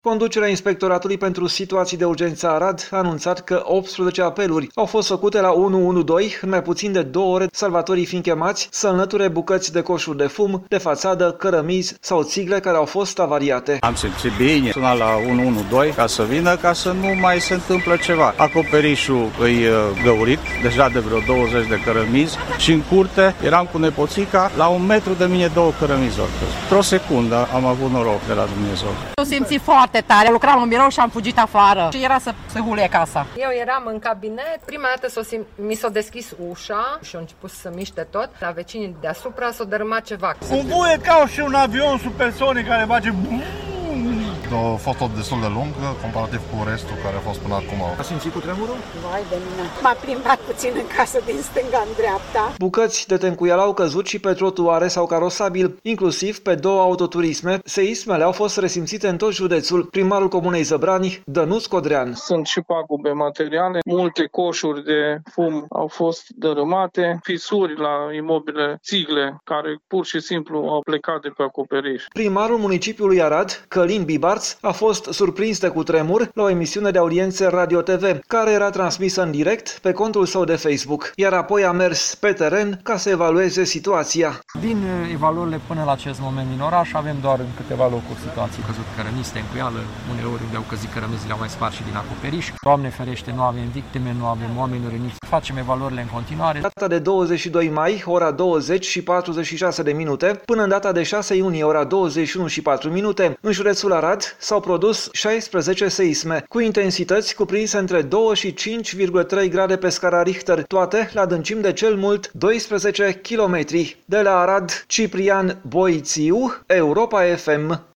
Conducerea Inspectoratului pentru Situații de Urgență Arad a anunțat că 18 apeluri au fost făcute la 112 în mai puțin de 2 ore, salvatorii fiind chemați să înlăture bucăți de coșuri de fum, de fațadă, cărămizi sau țigle care au fost avariate. Am simțit bine, sunat la 112 ca să vină, ca să nu mai se întâmplă ceva. Acoperișul îi găurit, deja de vreo 20 de cărămizi și în curte eram cu nepoțica, la 1 metru de mine 2 cărămizi. Într-o secundă am avut noroc de la Dumnezeu. Eu simțit foarte tare, lucram în birou și am fugit afară și era să se hulie casa. Eu eram în cabinet, prima dată mi s-a deschis ușa și a început să miște tot. La vecinii deasupra s-a dărâmat ceva. Un buie ca și un avion supersonic care face o foto destul de lungă, comparativ cu restul care a fost până acum. A simțit cu tremurul? Vai de mine. M-a plimbat puțin în casă din stânga în dreapta. Bucăți de tencuială au căzut și pe trotuare sau carosabil, inclusiv pe 2 autoturisme. Seismele au fost resimțite în tot județul. Primarul Comunei Zăbrani, Dănuț Codrean. Sunt și pagube materiale. Multe coșuri de fum au fost dărâmate, fisuri la imobile, țigle care pur și simplu au plecat de pe acoperiș. Primarul municipiului Arad, Călin Bibarț, a fost surprins de cutremur la o emisiune de audiențe Radio TV, care era transmisă în direct pe contul său de Facebook, iar apoi a mers pe teren ca să evalueze situația. Din evaluările până la acest moment din oraș avem doar în câteva locuri situații căzut cărămizi, tencuială, uneori unde au căzit cărămizile au mai spart și din acoperiș. Doamne ferește, nu avem victime, nu avem oameni răniți. Facem evaluările în continuare. Data de 22 mai, ora 20 și 46 de minute, până în data de 6 iunie, ora 21 și 4 minute, în județul Arad s-au produs 16 seisme, cu intensități cuprinse între 2 și 5,3 grade pe scara Richter, toate la adâncimi de cel mult 12 km. De la Arad, Ciprian Boițiu, Europa FM.